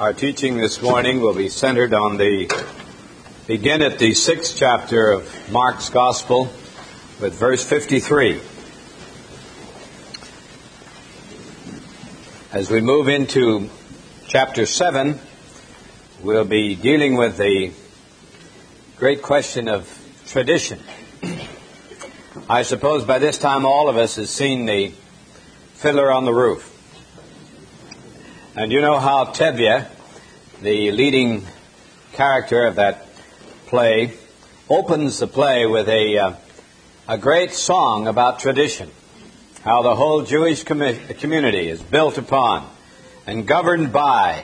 Our teaching this morning will be centered on begin at the 6th chapter of Mark's Gospel with verse 53. As we move into chapter 7, we'll be dealing with the great question of tradition. I suppose by this time all of us have seen the Fiddler on the Roof. And you know how Tevye, the leading character of that play, opens the play with a great song about tradition, how the whole Jewish community is built upon and governed by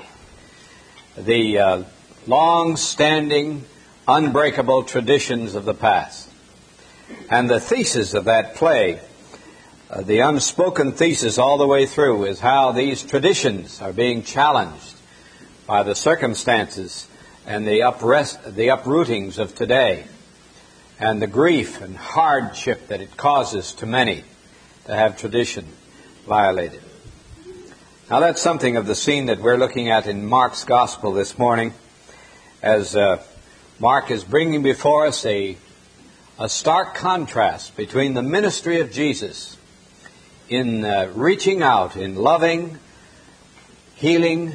the long-standing, unbreakable traditions of the past. And the thesis of that play, the unspoken thesis all the way through, is how these traditions are being challenged by the circumstances and the uprootings of today, and the grief and hardship that it causes to many to have tradition violated. Now that's something of the scene that we're looking at in Mark's Gospel this morning, as Mark is bringing before us a stark contrast between the ministry of Jesus in reaching out, in loving, healing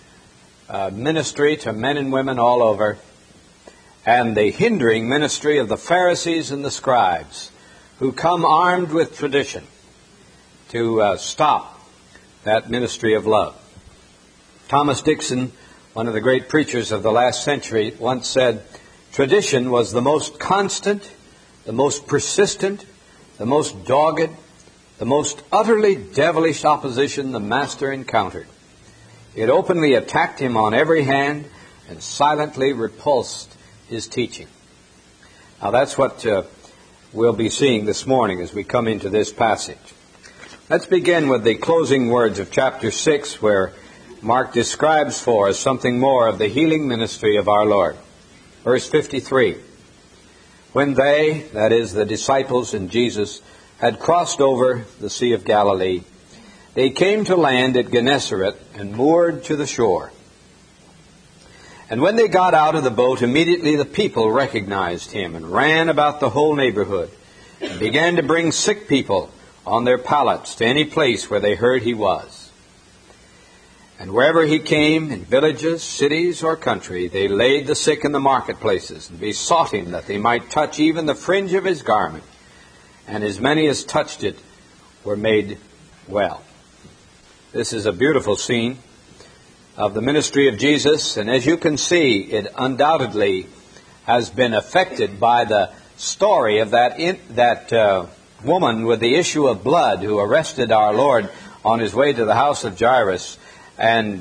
ministry to men and women all over, and the hindering ministry of the Pharisees and the scribes, who come armed with tradition to stop that ministry of love. Thomas Dixon, one of the great preachers of the last century, once said, "Tradition was the most constant, the most persistent, the most dogged, the most utterly devilish opposition the Master encountered. It openly attacked him on every hand and silently repulsed his teaching." Now that's what we'll be seeing this morning as we come into this passage. Let's begin with the closing words of chapter 6, where Mark describes for us something more of the healing ministry of our Lord. Verse 53. When they, that is, the disciples and Jesus, had crossed over the Sea of Galilee, they came to land at Gennesaret and moored to the shore. And when they got out of the boat, immediately the people recognized him and ran about the whole neighborhood and began to bring sick people on their pallets to any place where they heard he was. And wherever he came, in villages, cities, or country, they laid the sick in the marketplaces and besought him that they might touch even the fringe of his garment. And as many as touched it were made well. This is a beautiful scene of the ministry of Jesus, and as you can see, it undoubtedly has been affected by the story of that woman with the issue of blood who arrested our Lord on his way to the house of Jairus and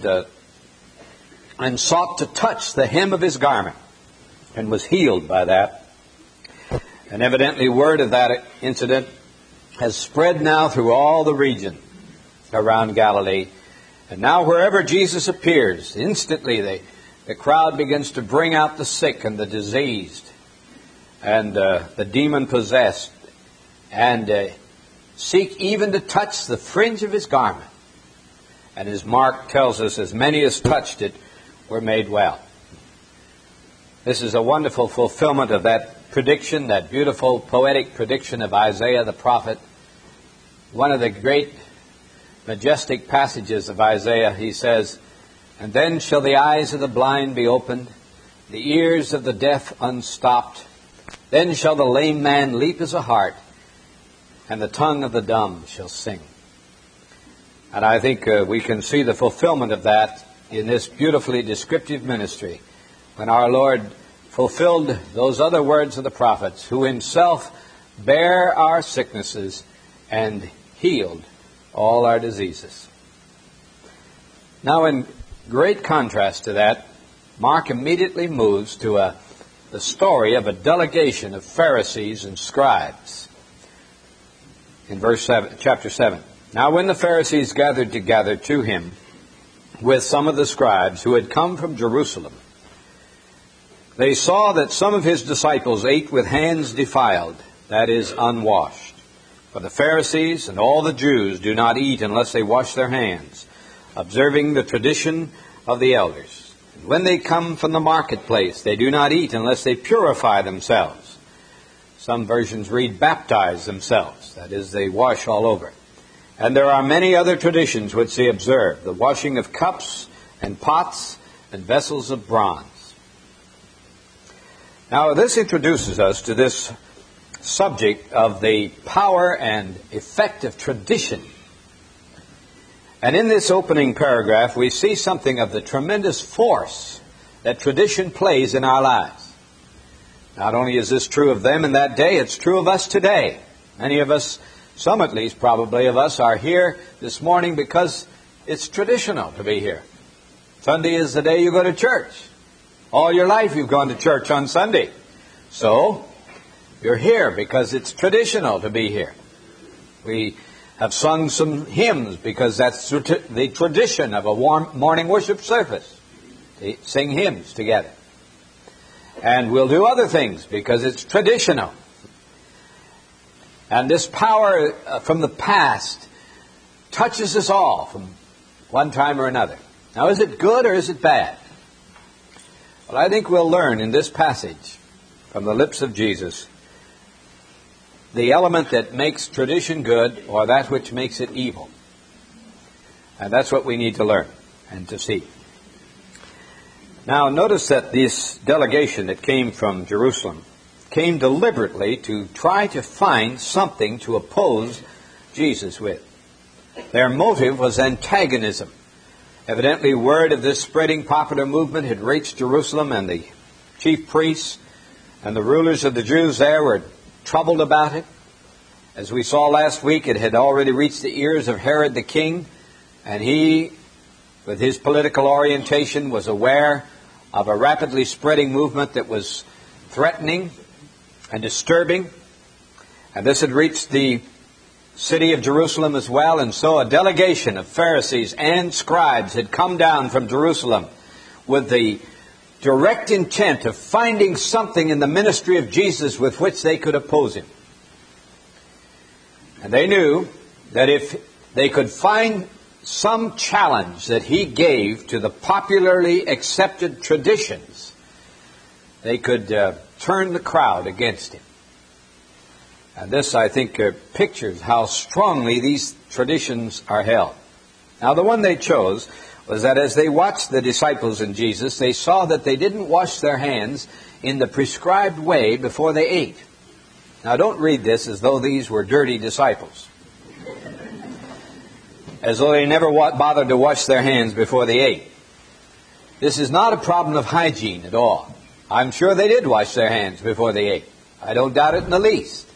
sought to touch the hem of his garment and was healed by that. And evidently word of that incident has spread now through all the region around Galilee. And now wherever Jesus appears, instantly the crowd begins to bring out the sick and the diseased and the demon-possessed and seek even to touch the fringe of his garment. And as Mark tells us, as many as touched it were made well. This is a wonderful fulfillment of that prediction, that beautiful poetic prediction of Isaiah the prophet. One of the great majestic passages of Isaiah, he says, "And then shall the eyes of the blind be opened, the ears of the deaf unstopped. Then shall the lame man leap as a hart, and the tongue of the dumb shall sing." And I think we can see the fulfillment of that in this beautifully descriptive ministry, when our Lord fulfilled those other words of the prophets, who himself bare our sicknesses and healed all our diseases. Now, in great contrast to that, Mark immediately moves to the story of a delegation of Pharisees and scribes. In chapter 7. Now when the Pharisees gathered together to him with some of the scribes who had come from Jerusalem, they saw that some of his disciples ate with hands defiled, that is, unwashed. For the Pharisees and all the Jews do not eat unless they wash their hands, observing the tradition of the elders. When they come from the marketplace, they do not eat unless they purify themselves. Some versions read baptize themselves. That is, they wash all over. And there are many other traditions which they observe. The washing of cups and pots and vessels of bronze. Now, this introduces us to this subject of the power and effect of tradition. And in this opening paragraph, we see something of the tremendous force that tradition plays in our lives. Not only is this true of them in that day, it's true of us today. Many of us, some at least probably of us, are here this morning because it's traditional to be here. Sunday is the day you go to church. All your life you've gone to church on Sunday. So, you're here because it's traditional to be here. We have sung some hymns because that's the tradition of a morning worship service. They sing hymns together. And we'll do other things because it's traditional. And this power from the past touches us all from one time or another. Now, is it good or is it bad? Well, I think we'll learn in this passage from the lips of Jesus the element that makes tradition good or that which makes it evil. And that's what we need to learn and to see. Now, notice that this delegation that came from Jerusalem came deliberately to try to find something to oppose Jesus with. Their motive was antagonism. Evidently, word of this spreading popular movement had reached Jerusalem, and the chief priests and the rulers of the Jews there were troubled about it. As we saw last week, it had already reached the ears of Herod the king, and he, with his political orientation, was aware of a rapidly spreading movement that was threatening and disturbing. And this had reached the city of Jerusalem as well, and so a delegation of Pharisees and scribes had come down from Jerusalem with the direct intent of finding something in the ministry of Jesus with which they could oppose him. And they knew that if they could find some challenge that he gave to the popularly accepted traditions, they could turn the crowd against him. And this, I think, pictures how strongly these traditions are held. Now, the one they chose was that as they watched the disciples and Jesus, they saw that they didn't wash their hands in the prescribed way before they ate. Now, don't read this as though these were dirty disciples, as though they never bothered to wash their hands before they ate. This is not a problem of hygiene at all. I'm sure they did wash their hands before they ate. I don't doubt it in the least.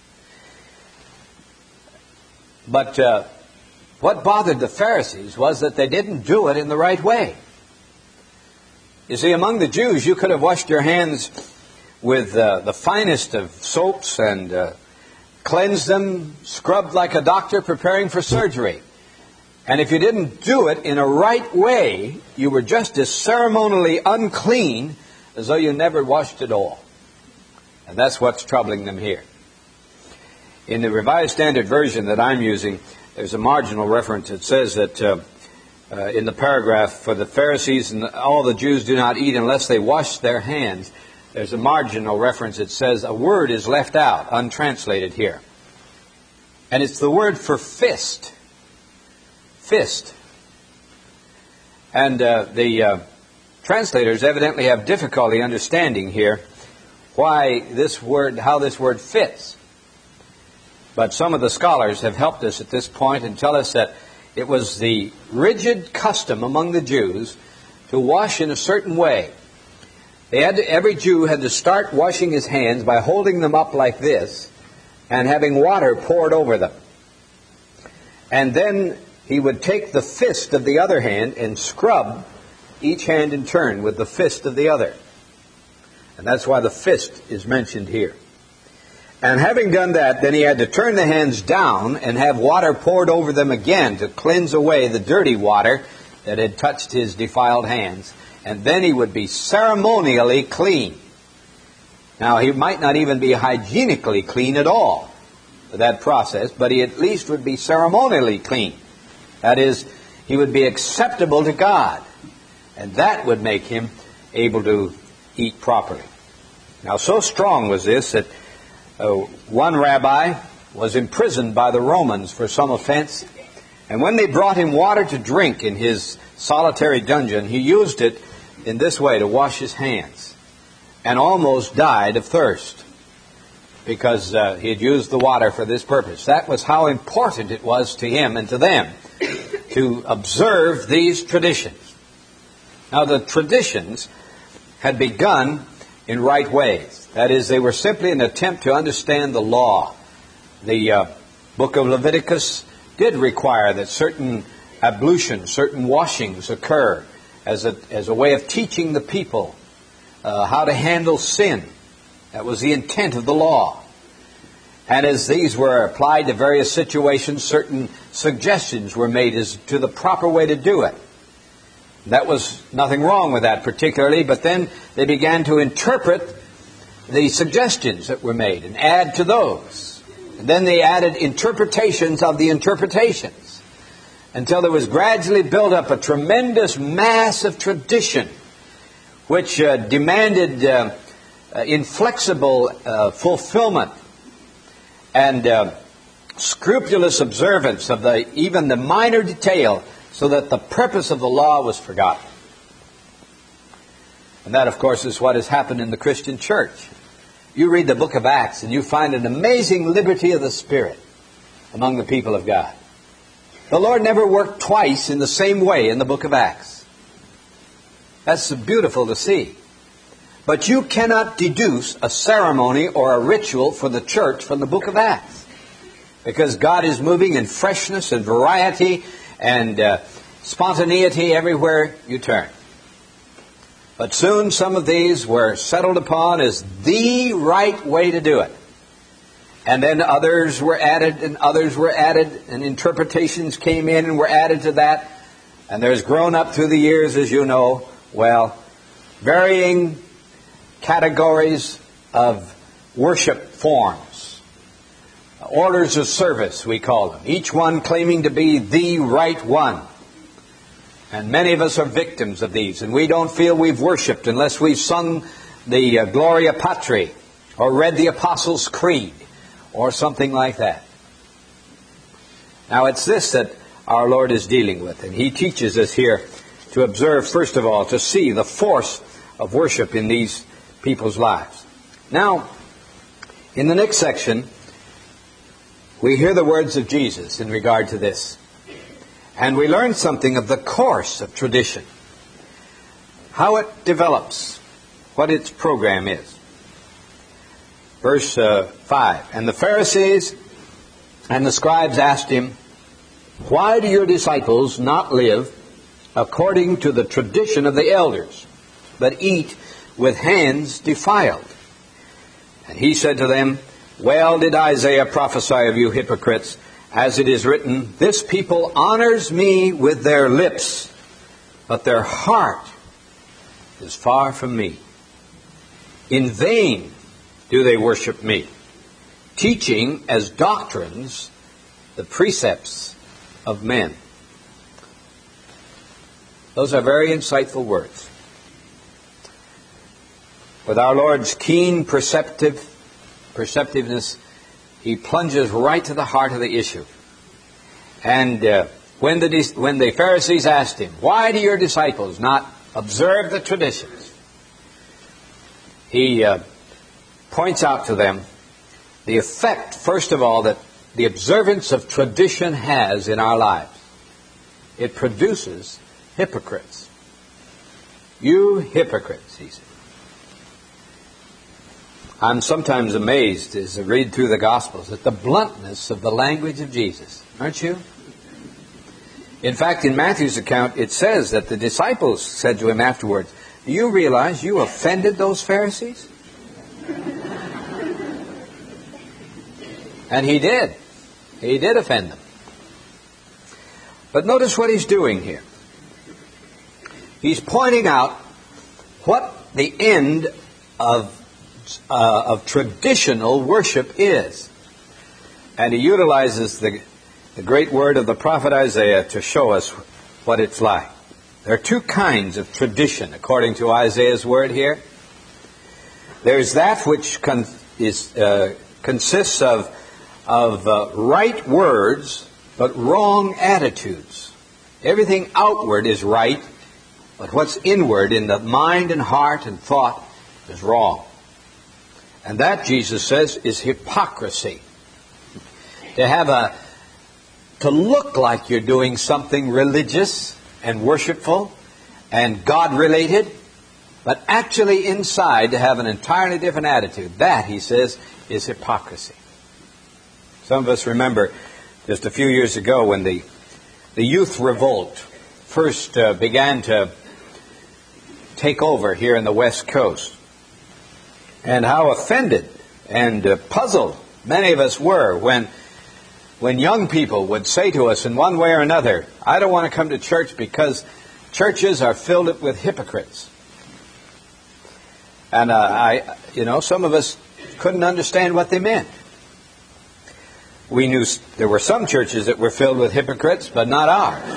But what bothered the Pharisees was that they didn't do it in the right way. You see, among the Jews, you could have washed your hands with the finest of soaps and cleansed them, scrubbed like a doctor preparing for surgery. And if you didn't do it in a right way, you were just as ceremonially unclean as though you never washed at all. And that's what's troubling them here. In the Revised Standard Version that I'm using, there's a marginal reference that says that in the paragraph, for the Pharisees and all the Jews do not eat unless they wash their hands. There's a marginal reference that says a word is left out, untranslated here. And it's the word for fist. Fist. And the translators evidently have difficulty understanding here why this word, how this word fits. But some of the scholars have helped us at this point and tell us that it was the rigid custom among the Jews to wash in a certain way. Every Jew had to start washing his hands by holding them up like this and having water poured over them. And then he would take the fist of the other hand and scrub each hand in turn with the fist of the other. And that's why the fist is mentioned here. And having done that, then he had to turn the hands down and have water poured over them again to cleanse away the dirty water that had touched his defiled hands. And then he would be ceremonially clean. Now, he might not even be hygienically clean at all for that process, but he at least would be ceremonially clean. That is, he would be acceptable to God. And that would make him able to eat properly. Now, so strong was this that one rabbi was imprisoned by the Romans for some offense. And when they brought him water to drink in his solitary dungeon, he used it in this way to wash his hands, and almost died of thirst because he had used the water for this purpose. That was how important it was to him and to them to observe these traditions. Now, the traditions had begun in right ways. That is, they were simply an attempt to understand the law. The book of Leviticus did require that certain ablutions, certain washings occur as a way of teaching the people how to handle sin. That was the intent of the law. And as these were applied to various situations, certain suggestions were made as to the proper way to do it. That was nothing wrong with that particularly, but then they began to interpret the suggestions that were made and add to those. And then they added interpretations of the interpretations until there was gradually built up a tremendous mass of tradition which demanded inflexible fulfillment and scrupulous observance of even the minor detail, so that the purpose of the law was forgotten. And that, of course, is what has happened in the Christian church. You read the book of Acts and you find an amazing liberty of the Spirit among the people of God. The Lord never worked twice in the same way in the book of Acts. That's beautiful to see. But you cannot deduce a ceremony or a ritual for the church from the book of Acts, because God is moving in freshness and variety and spontaneity everywhere you turn. But soon some of these were settled upon as the right way to do it. And then others were added, and interpretations came in and were added to that. And there's grown up through the years, as you know, varying categories of worship forms. Orders of service, we call them. Each one claiming to be the right one. And many of us are victims of these. And we don't feel we've worshipped unless we've sung the Gloria Patri or read the Apostles' Creed or something like that. Now, it's this that our Lord is dealing with. And He teaches us here to observe, first of all, to see the force of worship in these people's lives. Now, in the next section, we hear the words of Jesus in regard to this. And we learn something of the course of tradition, how it develops, what its program is. Verse 5, and the Pharisees and the scribes asked him, why do your disciples not live according to the tradition of the elders, but eat with hands defiled? And he said to them, well did Isaiah prophesy of you hypocrites, as it is written, this people honors me with their lips, but their heart is far from me. In vain do they worship me, teaching as doctrines the precepts of men. Those are very insightful words. With our Lord's keen perceptiveness, He plunges right to the heart of the issue. And when the Pharisees asked Him, why do your disciples not observe the traditions? He points out to them the effect, first of all, that the observance of tradition has in our lives. It produces hypocrites. You hypocrites, he said. I'm sometimes amazed as I read through the Gospels at the bluntness of the language of Jesus. Aren't you? In fact, in Matthew's account, it says that the disciples said to him afterwards, do you realize you offended those Pharisees? And he did. He did offend them. But notice what he's doing here. He's pointing out what the end of traditional worship is. And he utilizes the great word of the prophet Isaiah to show us what it's like. There are two kinds of tradition, according to Isaiah's word here. There's that which consists of right words, but wrong attitudes. Everything outward is right, but what's inward in the mind and heart and thought is wrong. And that, Jesus says, is hypocrisy. To look like you're doing something religious and worshipful and God-related, but actually inside to have an entirely different attitude. That, he says, is hypocrisy. Some of us remember just a few years ago when the youth revolt first began to take over here in the West Coast, and how offended and puzzled many of us were when young people would say to us in one way or another, I don't want to come to church because churches are filled with hypocrites. And some of us couldn't understand what they meant. We knew there were some churches that were filled with hypocrites, but not ours.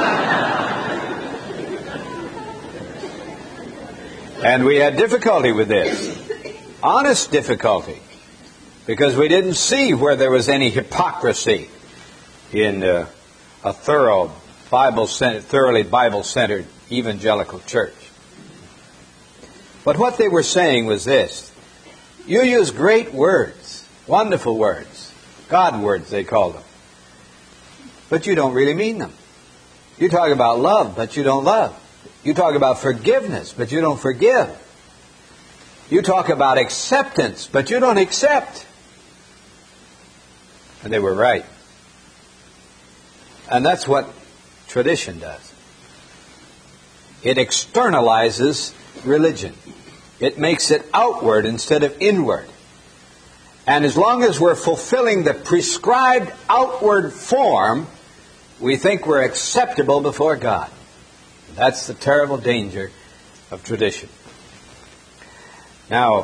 And we had difficulty with this. Honest difficulty. Because we didn't see where there was any hypocrisy in a thoroughly Bible-centered evangelical church. But what they were saying was this. You use great words, wonderful words, God words they called them. But you don't really mean them. You talk about love, but you don't love. You talk about forgiveness, but you don't forgive. You talk about acceptance, but you don't accept. And they were right. And that's what tradition does. It externalizes religion. It makes it outward instead of inward. And as long as we're fulfilling the prescribed outward form, we think we're acceptable before God. That's the terrible danger of tradition. Now,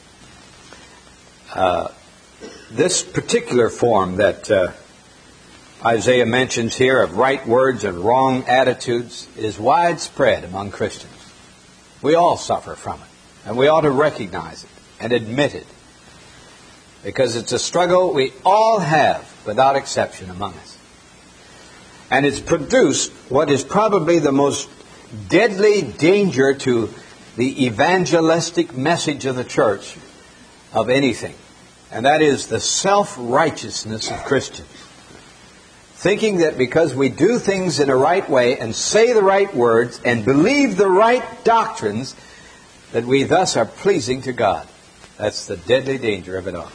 this particular form that Isaiah mentions here of right words and wrong attitudes is widespread among Christians. We all suffer from it, and we ought to recognize it and admit it, because it's a struggle we all have without exception among us. And it's produced what is probably the most deadly danger to the evangelistic message of the church of anything. And that is the self-righteousness of Christians. Thinking that because we do things in a right way and say the right words and believe the right doctrines, that we thus are pleasing to God. That's the deadly danger of it all.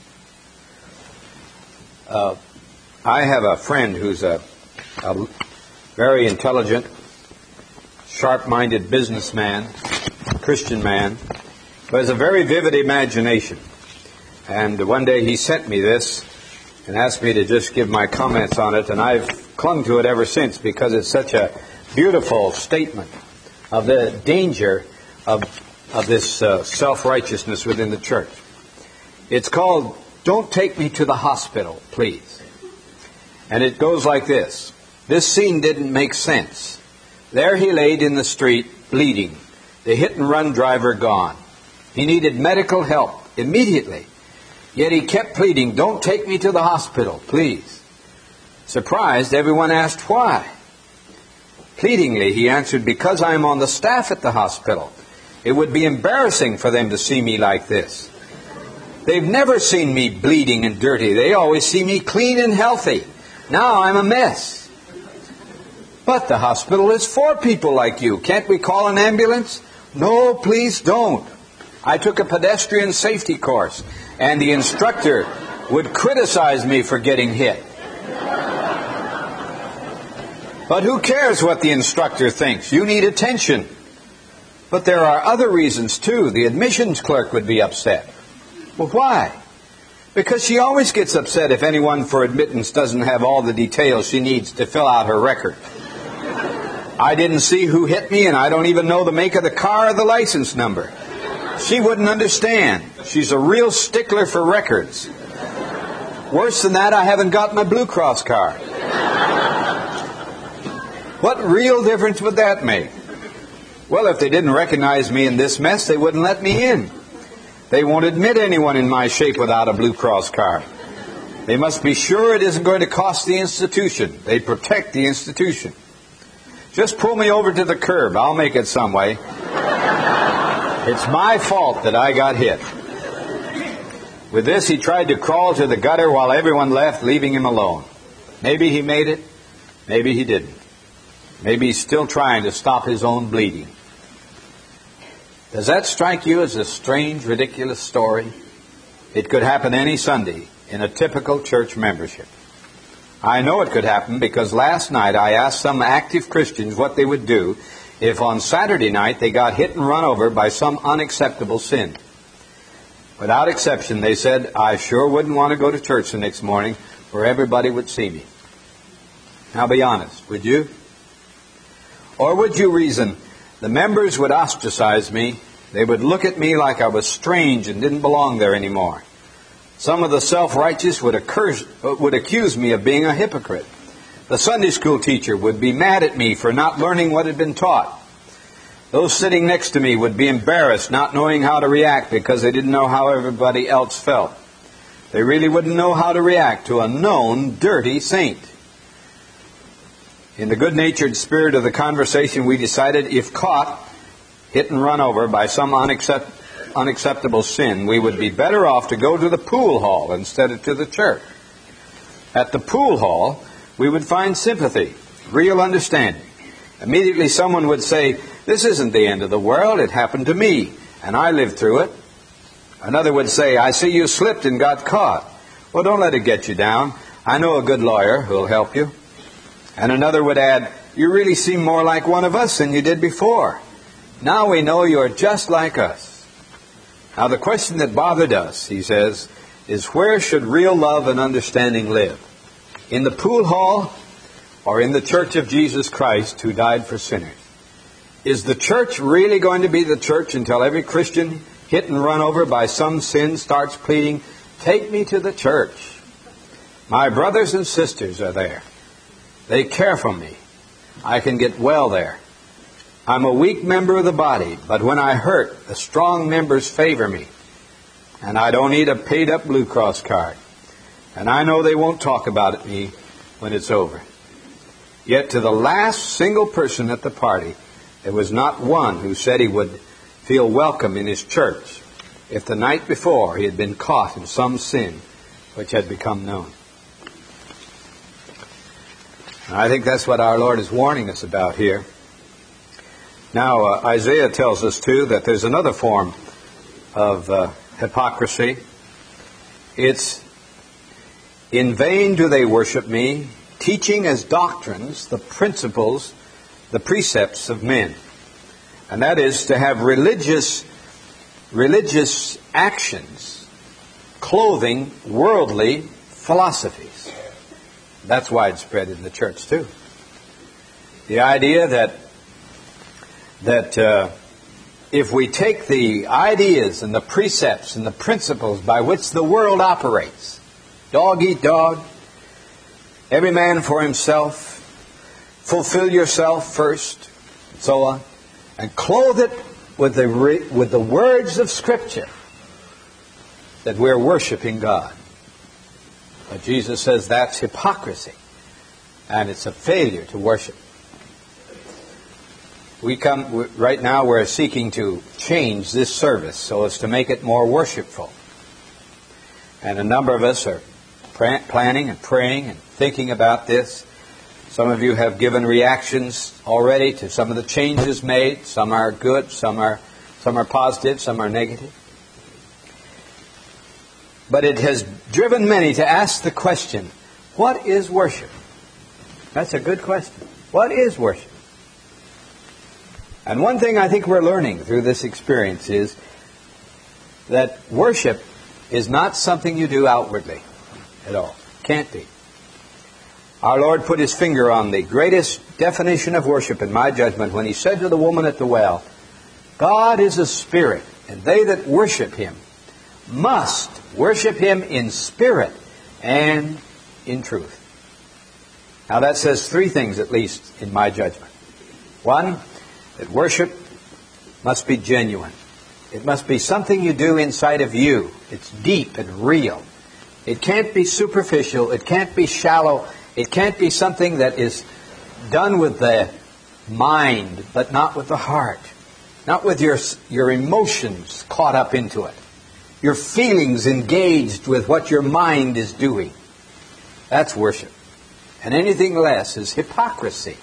I have a friend who's a very intelligent, sharp-minded businessman, Christian man, who has a very vivid imagination. And one day he sent me this and asked me to just give my comments on it, and I've clung to it ever since because it's such a beautiful statement of the danger of this self-righteousness within the church. It's called, Don't Take Me to the Hospital, Please. And it goes like this. This scene didn't make sense. There he laid in the street, bleeding, the hit-and-run driver gone. He needed medical help immediately. Yet he kept pleading, don't take me to the hospital, please. Surprised, everyone asked why. Pleadingly, he answered, because I am on the staff at the hospital. It would be embarrassing for them to see me like this. They've never seen me bleeding and dirty. They always see me clean and healthy. Now I'm a mess. But the hospital is for people like you. Can't we call an ambulance? No, please don't. I took a pedestrian safety course, and the instructor would criticize me for getting hit. But who cares what the instructor thinks? You need attention. But there are other reasons too. The admissions clerk would be upset. Well, why? Because she always gets upset if anyone for admittance doesn't have all the details she needs to fill out her record. I didn't see who hit me, and I don't even know the make of the car or the license number. She wouldn't understand. She's a real stickler for records. Worse than that, I haven't got my Blue Cross card. What real difference would that make? Well, if they didn't recognize me in this mess, they wouldn't let me in. They won't admit anyone in my shape without a Blue Cross card. They must be sure it isn't going to cost the institution. They protect the institution. Just pull me over to the curb. I'll make it some way. It's my fault that I got hit. With this, he tried to crawl to the gutter while everyone left, leaving him alone. Maybe he made it. Maybe he didn't. Maybe he's still trying to stop his own bleeding. Does that strike you as a strange, ridiculous story? It could happen any Sunday in a typical church membership. I know it could happen because last night I asked some active Christians what they would do if on Saturday night they got hit and run over by some unacceptable sin. Without exception, they said, I sure wouldn't want to go to church the next morning where everybody would see me. Now be honest, would you? Or would you reason, the members would ostracize me, they would look at me like I was strange and didn't belong there anymore. Some of the self-righteous would accuse me of being a hypocrite. The Sunday school teacher would be mad at me for not learning what had been taught. Those sitting next to me would be embarrassed, not knowing how to react because they didn't know how everybody else felt. They really wouldn't know how to react to a known dirty saint. In the good-natured spirit of the conversation, we decided if caught, hit and run over by some unacceptable sin, we would be better off to go to the pool hall instead of to the church. At the pool hall, we would find sympathy, real understanding. Immediately someone would say, this isn't the end of the world, it happened to me, and I lived through it. Another would say, I see you slipped and got caught. Well, don't let it get you down. I know a good lawyer who'll help you. And another would add, you really seem more like one of us than you did before. Now we know you're just like us. Now the question that bothered us, he says, is where should real love and understanding live? In the pool hall or in the church of Jesus Christ who died for sinners? Is the church really going to be the church until every Christian hit and run over by some sin starts pleading, take me to the church. My brothers and sisters are there. They care for me. I can get well there. I'm a weak member of the body, but when I hurt, the strong members favor me. And I don't need a paid-up Blue Cross card. And I know they won't talk about me when it's over. Yet to the last single person at the party, there was not one who said he would feel welcome in his church if the night before he had been caught in some sin which had become known. And I think that's what our Lord is warning us about here. Now, Isaiah tells us, too, that there's another form of hypocrisy. It's, in vain do they worship me, teaching as doctrines the principles, the precepts of men. And that is to have religious actions clothing worldly philosophies. That's widespread in the church, too. The idea that if we take the ideas and the precepts and the principles by which the world operates, dog eat dog, every man for himself, fulfill yourself first, and so on, and clothe it with the words of Scripture, that we're worshiping God. But Jesus says that's hypocrisy, and it's a failure to worship. Right now we're seeking to change this service so as to make it more worshipful. And a number of us are planning and praying and thinking about this. Some of you have given reactions already to some of the changes made. Some are good, some are positive, some are negative. But it has driven many to ask the question, what is worship? That's a good question. What is worship? And one thing I think we're learning through this experience is that worship is not something you do outwardly at all. Can't be. Our Lord put His finger on the greatest definition of worship in my judgment when He said to the woman at the well, God is a spirit, and they that worship Him must worship Him in spirit and in truth. Now that says three things, at least, in my judgment. One, that worship must be genuine. It must be something you do inside of you. It's deep and real. It can't be superficial. It can't be shallow. It can't be something that is done with the mind, but not with the heart. Not with your emotions caught up into it. Your feelings engaged with what your mind is doing. That's worship. And anything less is hypocrisy.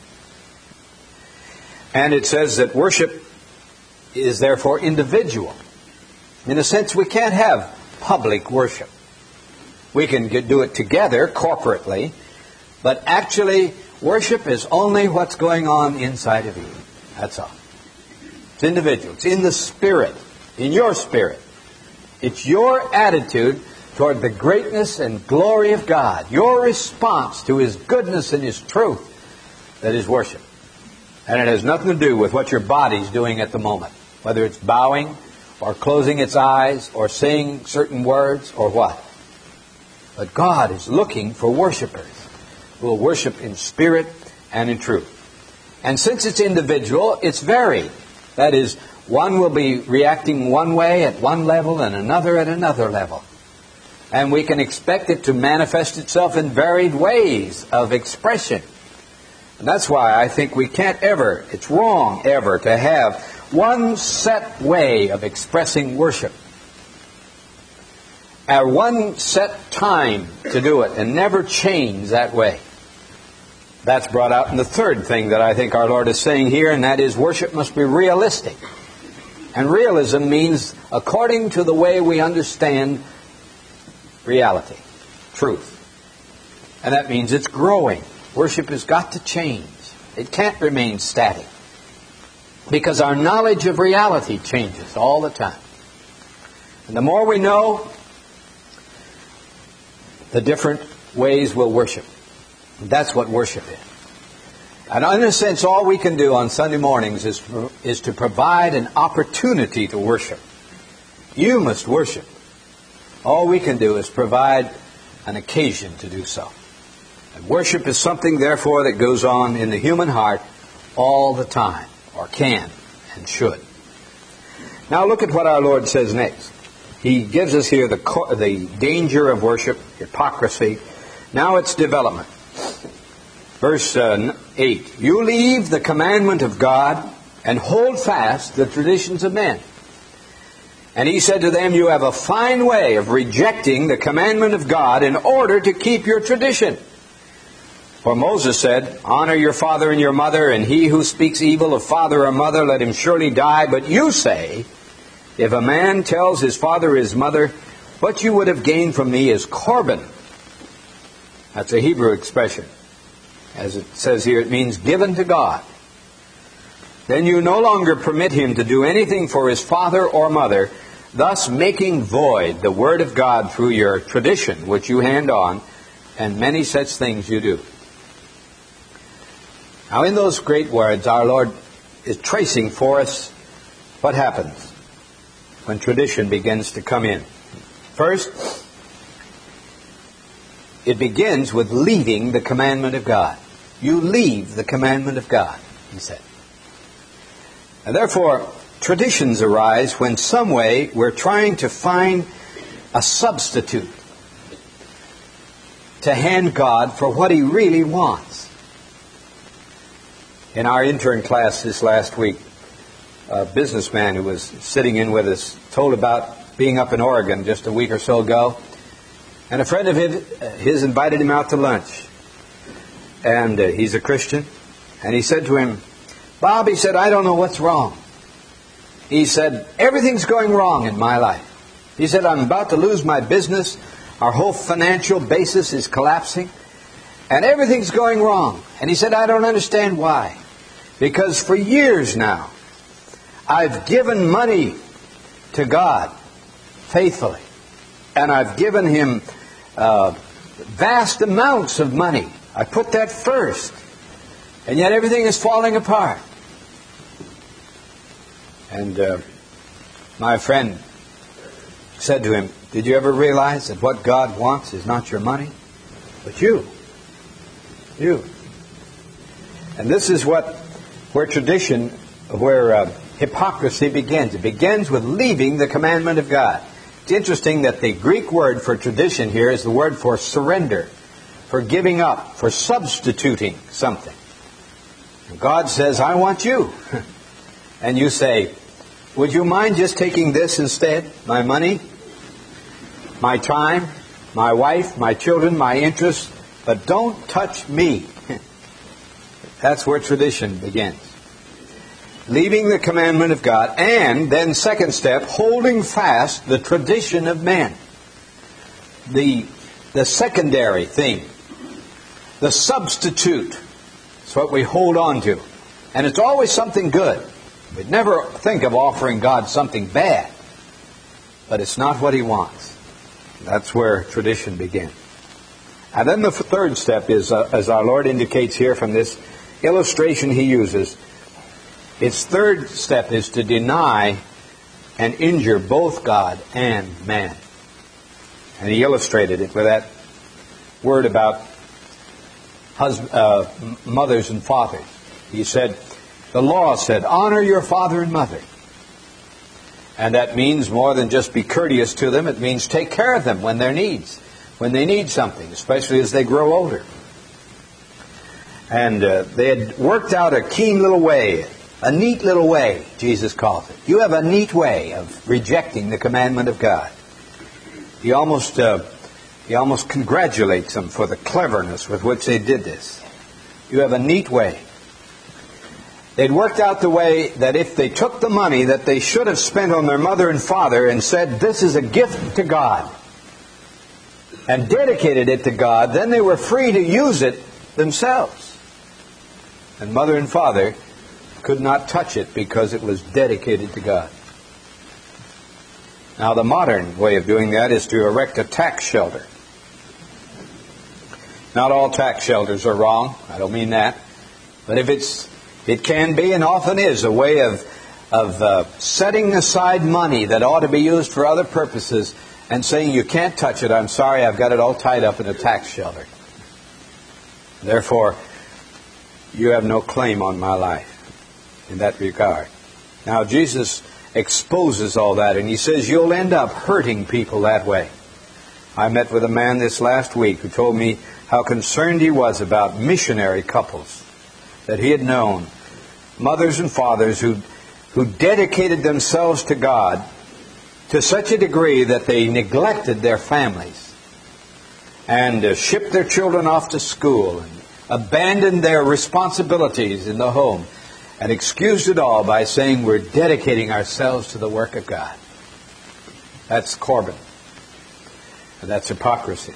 And it says that worship is therefore individual. In a sense, we can't have public worship. We can do it together, corporately, but actually, worship is only what's going on inside of you. That's all. It's individual. It's in the spirit, in your spirit. It's your attitude toward the greatness and glory of God, your response to His goodness and His truth, that is worship. And it has nothing to do with what your body's doing at the moment, whether it's bowing or closing its eyes or saying certain words or what. But God is looking for worshipers who will worship in spirit and in truth. And since it's individual, it's varied. That is, one will be reacting one way at one level and another at another level. And we can expect it to manifest itself in varied ways of expression. And that's why I think we can't ever, it's wrong ever, to have one set way of expressing worship. At one set time to do it, and never change that way. That's brought out in the third thing that I think our Lord is saying here, and that is worship must be realistic. And realism means according to the way we understand reality, truth. And that means it's growing. Worship has got to change. It can't remain static. Because our knowledge of reality changes all the time. And the more we know, the different ways we'll worship. That's what worship is. And in a sense, all we can do on Sunday mornings is to provide an opportunity to worship. You must worship. All we can do is provide an occasion to do so. And worship is something, therefore, that goes on in the human heart all the time, or can and should. Now look at what our Lord says next. He gives us here the danger of worship, hypocrisy. Now it's development. Verse 8, you leave the commandment of God and hold fast the traditions of men. And He said to them, you have a fine way of rejecting the commandment of God in order to keep your tradition. For Moses said, honor your father and your mother, and he who speaks evil of father or mother, let him surely die. But you say, if a man tells his father or his mother, what you would have gained from me is Corban. That's a Hebrew expression. As it says here, it means given to God. Then you no longer permit him to do anything for his father or mother, thus making void the word of God through your tradition, which you hand on, and many such things you do. Now in those great words, our Lord is tracing for us what happens when tradition begins to come in. First, it begins with leaving the commandment of God. You leave the commandment of God, He said. And therefore, traditions arise when some way we're trying to find a substitute to hand God for what He really wants. In our intern class this last week, a businessman who was sitting in with us told about being up in Oregon just a week or so ago. And a friend of his invited him out to lunch. And he's a Christian. And he said to him, Bob, he said, I don't know what's wrong. He said, everything's going wrong in my life. He said, I'm about to lose my business. Our whole financial basis is collapsing. And everything's going wrong. And he said, I don't understand why. Because for years now, I've given money to God faithfully. And I've given Him vast amounts of money. I put that first. And yet everything is falling apart. And my friend said to him, did you ever realize that what God wants is not your money, but you? You. And this is where hypocrisy begins. It begins with leaving the commandment of God. It's interesting that the Greek word for tradition here is the word for surrender, for giving up, for substituting something. And God says, I want you. And you say, would you mind just taking this instead? My money, my time, my wife, my children, my interests, but don't touch me. That's where tradition begins. Leaving the commandment of God, and then second step, holding fast the tradition of men. The secondary thing, the substitute. It's what we hold on to. And it's always something good. We'd never think of offering God something bad. But it's not what He wants. That's where tradition begins. And then the third step is, as our Lord indicates here from this illustration He uses, its third step is to deny and injure both God and man. And He illustrated it with that word about mothers and fathers. He said, the law said, honor your father and mother. And that means more than just be courteous to them. It means take care of them when they need something, especially as they grow older. And they had worked out a keen little way, a neat little way, Jesus calls it. You have a neat way of rejecting the commandment of God. He almost congratulates them for the cleverness with which they did this. You have a neat way. They'd worked out the way that if they took the money that they should have spent on their mother and father and said, this is a gift to God, and dedicated it to God, then they were free to use it themselves. And mother and father could not touch it because it was dedicated to God. Now, the modern way of doing that is to erect a tax shelter. Not all tax shelters are wrong. I don't mean that. But it can be and often is a way of setting aside money that ought to be used for other purposes and saying, you can't touch it. I'm sorry, I've got it all tied up in a tax shelter. Therefore, you have no claim on my life in that regard. Now, Jesus exposes all that, and He says you'll end up hurting people that way. I met with a man this last week who told me how concerned he was about missionary couples that he had known, mothers and fathers who dedicated themselves to God to such a degree that they neglected their families and shipped their children off to school and abandoned their responsibilities in the home and excused it all by saying we're dedicating ourselves to the work of God. That's Corbin. And that's hypocrisy.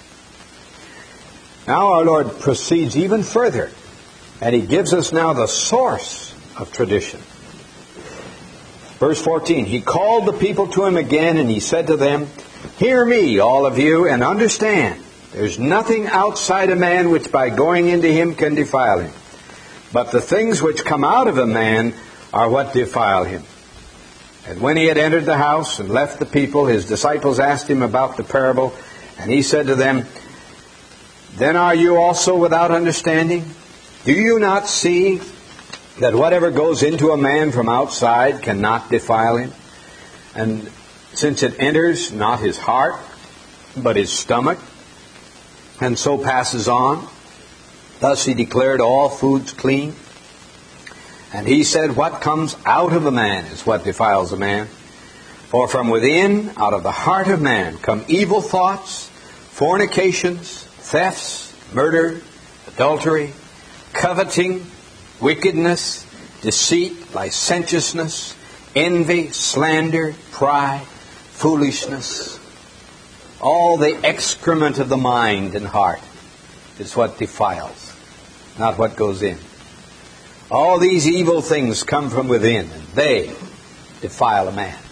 Now our Lord proceeds even further, and He gives us now the source of tradition. Verse 14, He called the people to Him again, and He said to them, hear me, all of you, and understand. There's nothing outside a man which by going into him can defile him. But the things which come out of a man are what defile him. And when He had entered the house and left the people, His disciples asked Him about the parable, and He said to them, then are you also without understanding? Do you not see that whatever goes into a man from outside cannot defile him? And since it enters not his heart, but his stomach, and so passes on, thus He declared all foods clean. And He said, what comes out of a man is what defiles a man. For from within, out of the heart of man, come evil thoughts, fornications, thefts, murder, adultery, coveting, wickedness, deceit, licentiousness, envy, slander, pride, foolishness. All the excrement of the mind and heart is what defiles, not what goes in. All these evil things come from within, and they defile a man.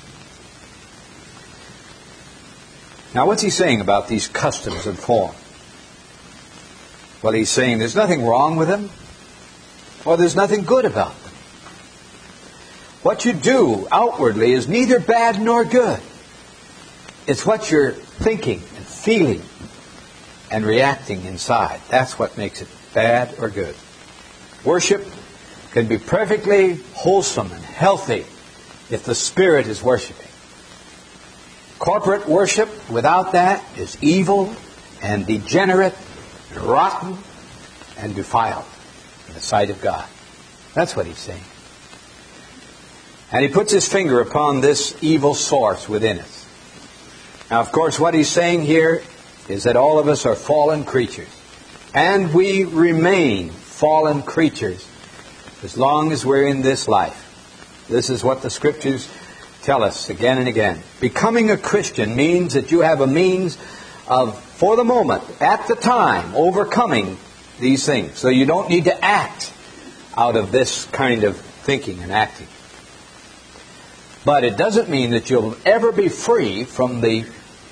Now, what's He saying about these customs and forms? Well, He's saying there's nothing wrong with them, or there's nothing good about them. What you do outwardly is neither bad nor good. It's what you're thinking and feeling and reacting inside. That's what makes it bad or good. Worship can be perfectly wholesome and healthy if the Spirit is worshiping. Corporate worship without that is evil and degenerate and rotten and defiled in the sight of God. That's what he's saying. And he puts his finger upon this evil source within us. Now, of course, what he's saying here is that all of us are fallen creatures. And we remain fallen creatures as long as we're in this life. This is what the Scriptures tell us again and again. Becoming a Christian means that you have a means of, for the moment, at the time, overcoming these things. So you don't need to act out of this kind of thinking and acting. But it doesn't mean that you'll ever be free from the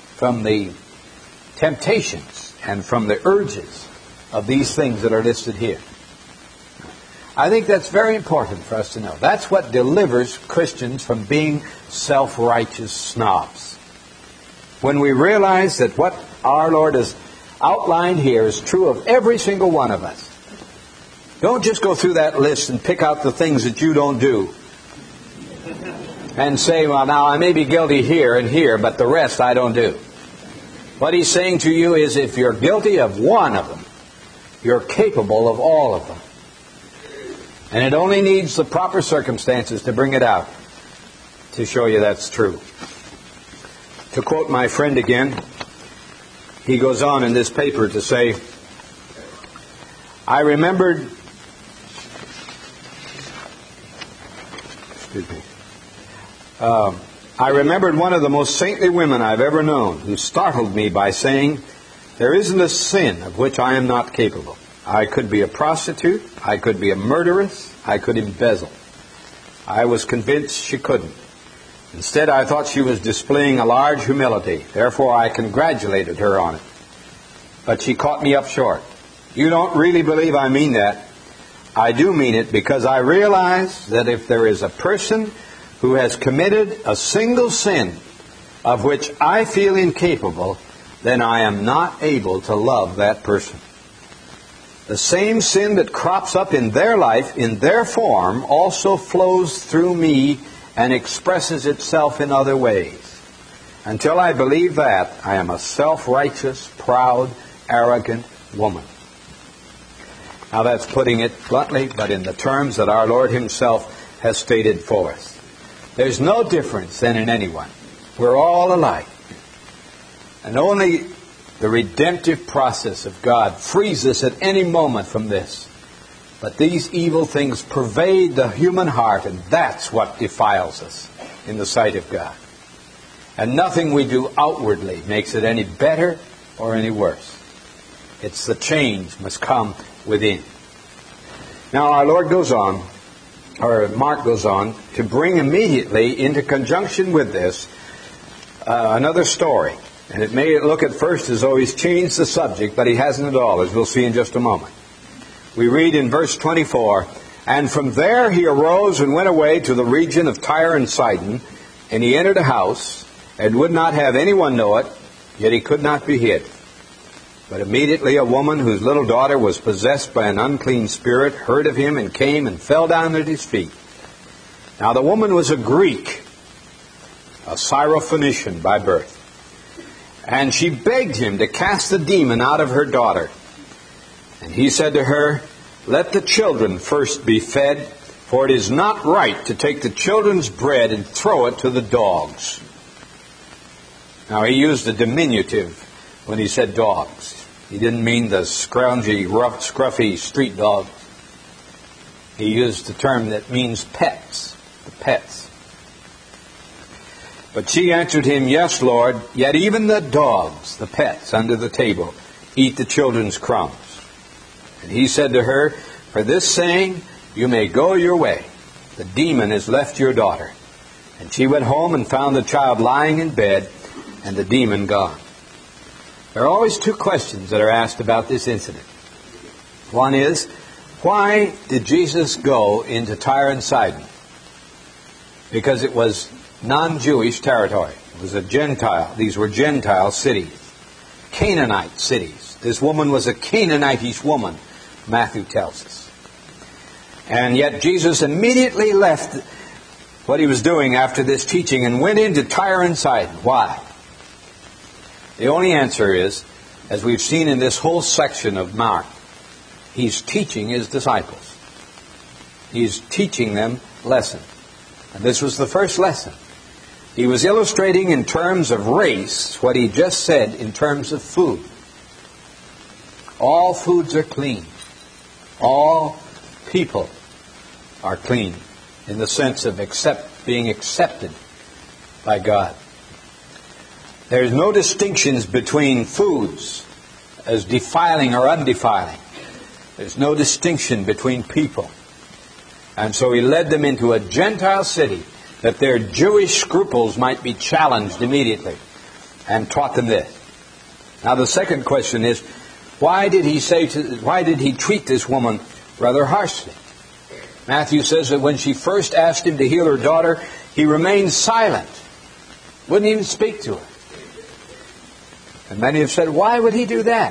temptations and from the urges of these things that are listed here. I think that's very important for us to know. That's what delivers Christians from being self-righteous snobs. When we realize that what our Lord has outlined here is true of every single one of us. Don't just go through that list and pick out the things that you don't do and say, well, now I may be guilty here and here, but the rest I don't do. What he's saying to you is if you're guilty of one of them, you're capable of all of them. And it only needs the proper circumstances to bring it out to show you that's true. To quote my friend again, he goes on in this paper to say, I remembered one of the most saintly women I've ever known who startled me by saying, there isn't a sin of which I am not capable. I could be a prostitute, I could be a murderess, I could embezzle. I was convinced she couldn't. Instead, I thought she was displaying a large humility. Therefore, I congratulated her on it. But she caught me up short. You don't really believe I mean that. I do mean it because I realize that if there is a person who has committed a single sin of which I feel incapable, then I am not able to love that person. The same sin that crops up in their life, in their form, also flows through me and expresses itself in other ways. Until I believe that, I am a self-righteous, proud, arrogant woman. Now that's putting it bluntly, but in the terms that our Lord Himself has stated for us. There's no difference then in anyone. We're all alike. And only the redemptive process of God frees us at any moment from this. But these evil things pervade the human heart, and that's what defiles us in the sight of God. And nothing we do outwardly makes it any better or any worse. It's the change must come within. Now our Lord goes on, or Mark goes on, to bring immediately into conjunction with this another story. And it may look at first as though he's changed the subject, but he hasn't at all, as we'll see in just a moment. We read in verse 24, and from there he arose and went away to the region of Tyre and Sidon, and he entered a house, and would not have anyone know it, yet he could not be hid. But immediately a woman whose little daughter was possessed by an unclean spirit heard of him and came and fell down at his feet. Now the woman was a Greek, a Syrophoenician by birth. And she begged him to cast the demon out of her daughter. And he said to her, let the children first be fed, for it is not right to take the children's bread and throw it to the dogs. Now he used a diminutive when he said dogs. He didn't mean the scroungy, rough, scruffy street dog. He used the term that means pets, the pets. But she answered him, yes, Lord, yet even the dogs, the pets under the table, eat the children's crumbs. And he said to her, for this saying, you may go your way. The demon has left your daughter. And she went home and found the child lying in bed and the demon gone. There are always two questions that are asked about this incident. One is, why did Jesus go into Tyre and Sidon? Because it was non-Jewish territory. It was a Gentile. These were Gentile cities. Canaanite cities. This woman was a Canaanitish woman Matthew tells us. And yet Jesus immediately left what he was doing after this teaching and went into Tyre and Sidon. Why? The only answer is, as we've seen in this whole section of Mark, he's teaching his disciples. He's teaching them lessons. And this was the first lesson. He was illustrating in terms of race what he just said in terms of food. All foods are clean. All people are clean in the sense of being accepted by God. There's no distinctions between foods as defiling or undefiling. There's no distinction between people. And so he led them into a Gentile city that their Jewish scruples might be challenged immediately, and taught them this. Now the second question is, why did he treat this woman rather harshly? Matthew says that when she first asked him to heal her daughter, he remained silent. Wouldn't even speak to her. And many have said, why would he do that?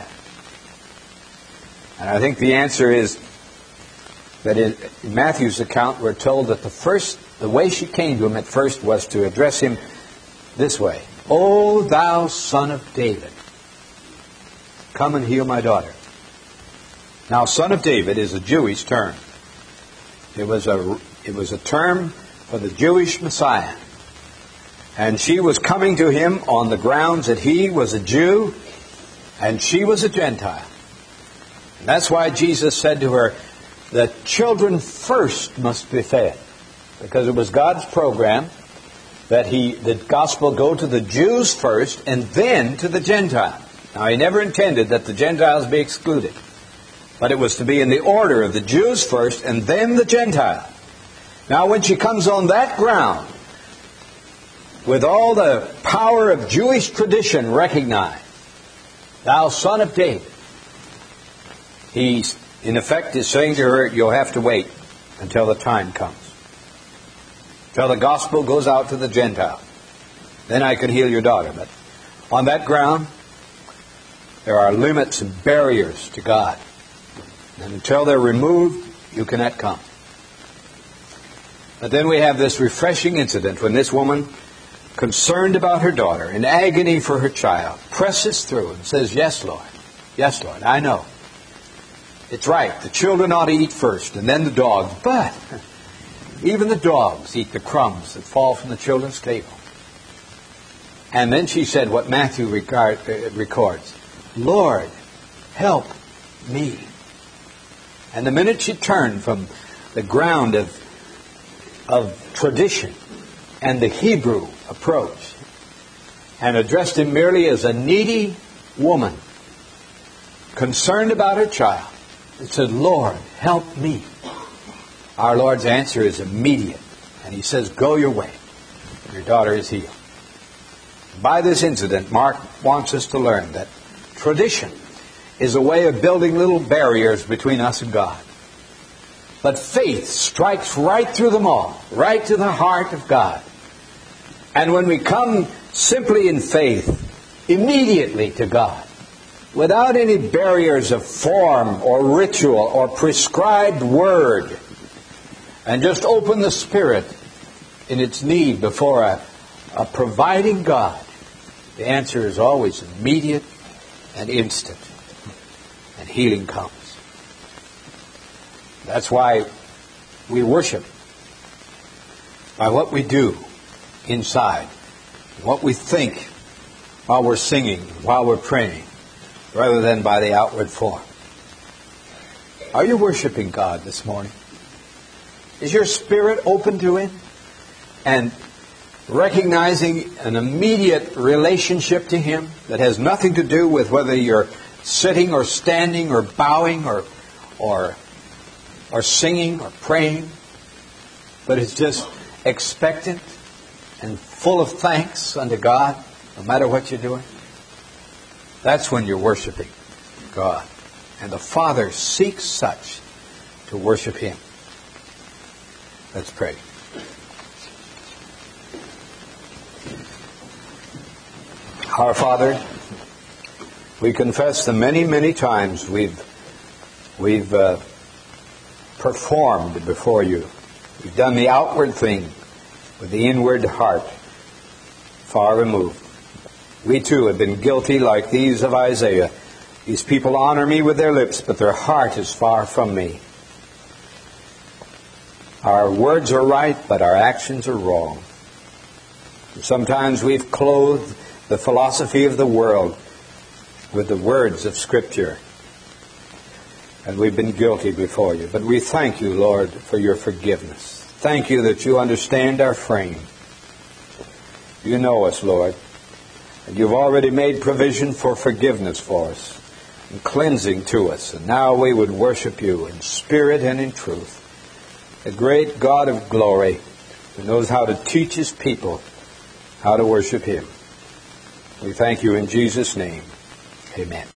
And I think the answer is that in Matthew's account we're told that the way she came to him at first was to address him this way. O thou son of David, come and heal my daughter. Now, son of David is a Jewish term. It was a term for the Jewish Messiah. And she was coming to him on the grounds that he was a Jew and she was a Gentile. And that's why Jesus said to her, the children first must be fed. Because it was God's program that the gospel go to the Jews first and then to the Gentiles. Now, he never intended that the Gentiles be excluded. But it was to be in the order of the Jews first and then the Gentiles. Now, when she comes on that ground, with all the power of Jewish tradition recognized, thou son of David, he, in effect, is saying to her, you'll have to wait until the time comes. Till the gospel goes out to the Gentiles. Then I can heal your daughter. But on that ground, there are limits and barriers to God. And until they're removed, you cannot come. But then we have this refreshing incident when this woman, concerned about her daughter, in agony for her child, presses through and says, yes, Lord, I know. It's right. The children ought to eat first and then the dogs. But even the dogs eat the crumbs that fall from the children's table. And then she said what Matthew records, Lord, help me. And the minute she turned from the ground of tradition and the Hebrew approach and addressed him merely as a needy woman concerned about her child, and said, Lord, help me. Our Lord's answer is immediate. And he says, go your way. Your daughter is healed. By this incident, Mark wants us to learn that tradition is a way of building little barriers between us and God. But faith strikes right through them all, right to the heart of God. And when we come simply in faith, immediately to God, without any barriers of form or ritual or prescribed word, and just open the Spirit in its need before a providing God, the answer is always immediate and instant, and healing comes. That's why we worship by what we do inside, what we think while we're singing, while we're praying, rather than by the outward form. Are you worshiping God this morning? Is your spirit open to Him and recognizing an immediate relationship to Him that has nothing to do with whether you're sitting or standing or bowing or singing or praying, but it's just expectant and full of thanks unto God, no matter what you're doing? That's when you're worshiping God. And the Father seeks such to worship Him. Let's pray. Our Father, we confess the many, many times we've We've performed before you. We've done the outward thing with the inward heart far removed. We too have been guilty like these of Isaiah. These people honor me with their lips, but their heart is far from me. Our words are right, but our actions are wrong. Sometimes we've clothed the philosophy of the world with the words of Scripture. And we've been guilty before you. But we thank you, Lord, for your forgiveness. Thank you that you understand our frame. You know us, Lord. And you've already made provision for forgiveness for us and cleansing to us. And now we would worship you in spirit and in truth. The great God of glory who knows how to teach his people how to worship him. We thank you in Jesus' name. Amen.